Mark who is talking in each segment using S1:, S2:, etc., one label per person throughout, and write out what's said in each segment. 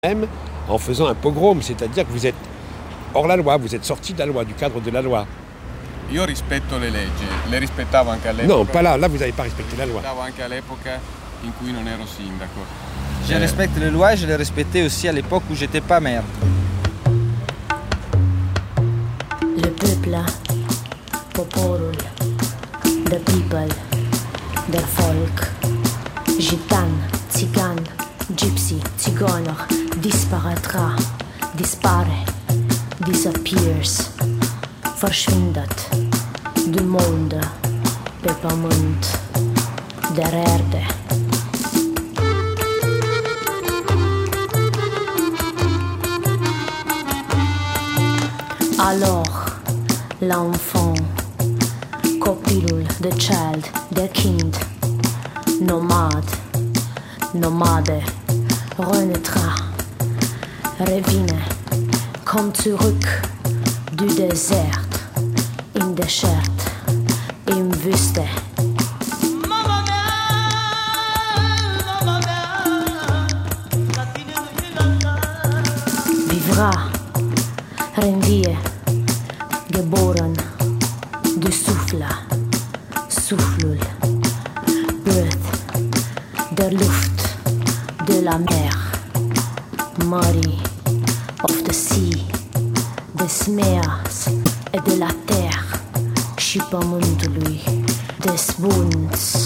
S1: même en faisant un pogrom, c'est-à-dire que vous êtes hors la loi, vous êtes sorti de la loi, du cadre de la loi.
S2: Io rispetto le leggi, le rispettavo anche all'epoca.
S1: Non, pas là, là vous n'avez pas respecté la loi.
S2: Rispettavo anche all'epoca in cui non ero sindaco.
S3: Je respecte les lois, je les respectais aussi à l'époque où j'étais pas maire.
S4: Le peuple, poporul, the people, der Volk, gitan, țigan, gypsy, țigănăr, disparaîtra, dispare, disappears, verschwindet, du monde, pe pământ, der Erde. Alors, l'enfant, copilul, the child, der Kind, nomade, renaîtra, revine, kommt zurück, du Desert, im Desert, im Wüste. Vivra, rendie, geboren, du Soufflul, breath, der Luft, de la mer, mării, of the sea, des meers et de la terre, și pământului, des bunds.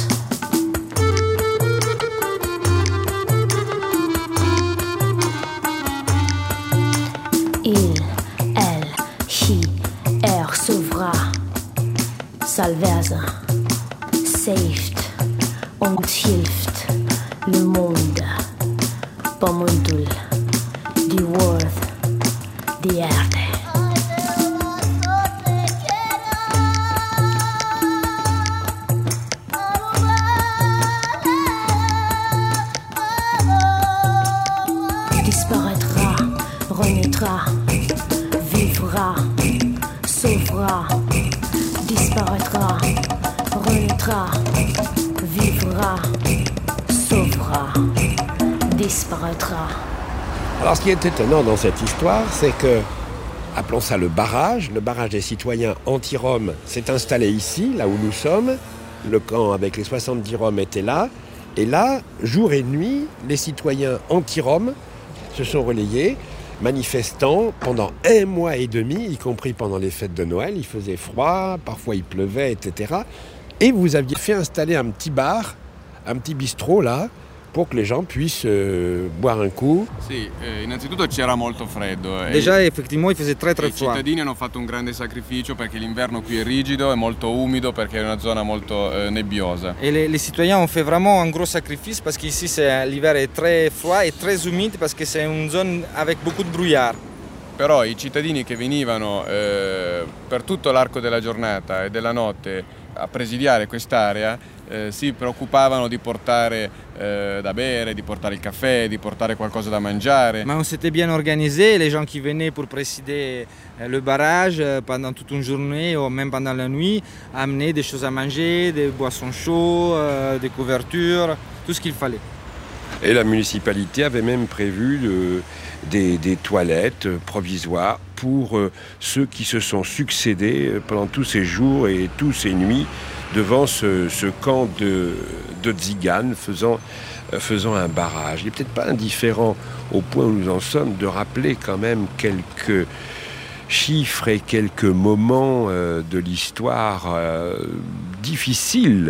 S4: Il, elle, he, sauvera, salverza, saved und hilft, le monde, pământul, die world, die Erde. Disparaîtra, renaîtra, vivra, sauvera, disparaîtra, renaîtra, vivra, sauvera, disparaîtra.
S1: Alors ce qui est étonnant dans cette histoire, c'est que, appelons ça le barrage des citoyens anti-Roms s'est installé ici, là où nous sommes. Le camp avec les 70 Roms était là. Et là, jour et nuit, les citoyens anti-Roms se sont relayés, manifestant pendant 1 mois et demi, y compris pendant les fêtes de Noël. Il faisait froid, parfois il pleuvait, etc. Et vous aviez fait installer un petit bar, un petit bistrot là, pour que les gens puissent boire un coup.
S2: Sì, innanzitutto c'era molto freddo.
S3: Déjà, effectivement, il faisait très
S2: I
S3: froid.
S2: cittadini hanno fatto un grande sacrificio perché l'inverno qui è rigido, è molto umido perché è una zona molto nebbiosa.
S3: Et les citoyens ont fait vraiment un gros sacrifice parce qu'ici l'hiver est très froid et très humide parce que c'est une zone avec beaucoup de brouillard.
S2: Però i cittadini che venivano per tutto l'arco della giornata e della notte a presidiare quest'area si preoccupavano di portare da bere, di portare il caffè, di portare qualcosa da mangiare.
S3: Mais on s'était bien organisé, les gens qui venaient pour présider le barrage pendant toute une journée ou même pendant la nuit amenaient des choses à manger, des boissons chaudes, des couvertures, tout ce qu'il fallait.
S1: Et la municipalité avait même prévu des toilettes provisoires pour ceux qui se sont succédés pendant tous ces jours et toutes ces nuits devant ce camp de tziganes faisant un barrage. Il n'est peut-être pas indifférent au point où nous en sommes de rappeler quand même quelques chiffres et quelques moments de l'histoire difficile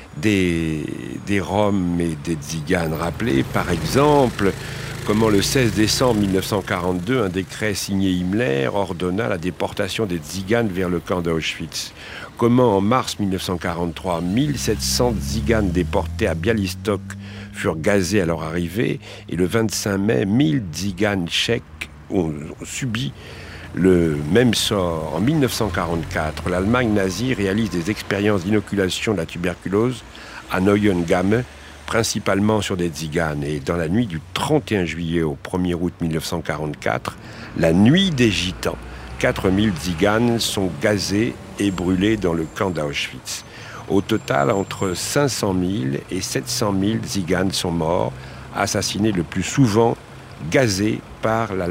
S1: des Roms et des Tziganes. Rappelez par exemple comment le 16 décembre 1942, un décret signé Himmler ordonna la déportation des Tziganes vers le camp d'Auschwitz. Comment en mars 1943, 1700 Tziganes déportés à Bialystok furent gazés à leur arrivée et le 25 mai, 1000 Tziganes tchèques ont subi le même sort. En 1944, l'Allemagne nazie réalise des expériences d'inoculation de la tuberculose à Neuengamme, principalement sur des Tziganes. Et dans la nuit du 31 juillet au 1er août 1944, la nuit des Gitans, 4000 Tziganes sont gazés et brûlés dans le camp d'Auschwitz. Au total, entre 500 000 et 700 000 Tziganes sont morts, assassinés le plus souvent gazés par la